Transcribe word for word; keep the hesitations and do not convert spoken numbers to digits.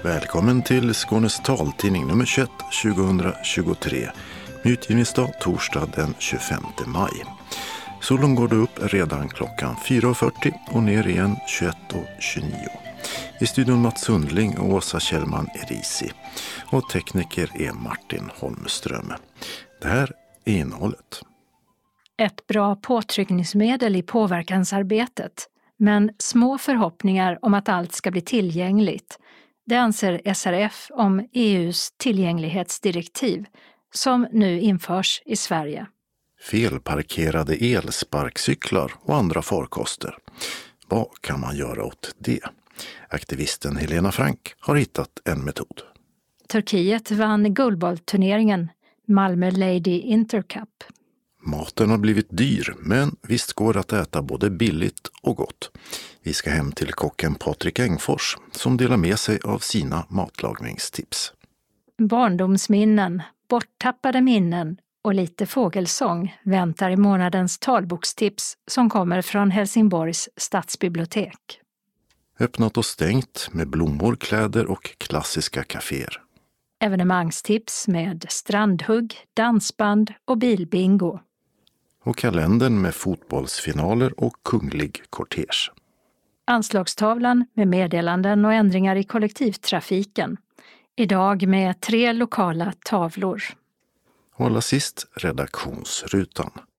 Välkommen till Skånes taltidning nummer tjugoett tjugohundratjugotre. Med utgivningsdag torsdag den tjugofemte maj. Solen går då upp redan klockan fyra och fyrtio och ner igen tjugoett och tjugonio. I studion Mats Sundling och Åsa Kjellman Erisi. Och tekniker är Martin Holmström. Det här är innehållet. Ett bra påtryckningsmedel i påverkansarbetet, men små förhoppningar om att allt ska bli tillgängligt. Det anser S R F om E U:s tillgänglighetsdirektiv som nu införs i Sverige. Felparkerade elsparkcyklar och andra farkoster. Vad kan man göra åt det? Aktivisten Helena Frank har hittat en metod. Turkiet vann guldbollturneringen Malmö Lady Intercup. Maten har blivit dyr, men visst går det att äta både billigt och gott. Vi ska hem till kocken Patrik Engfors som delar med sig av sina matlagningstips. Barndomsminnen, borttappade minnen och lite fågelsång väntar i månadens talbokstips som kommer från Helsingborgs stadsbibliotek. Öppnat och stängt med blommor, kläder och klassiska kaféer. Evenemangstips med strandhugg, dansband och bilbingo. Och kalendern med fotbollsfinaler och kunglig kortege. Anslagstavlan med meddelanden och ändringar i kollektivtrafiken. Idag med tre lokala tavlor. Och allra sist redaktionsrutan.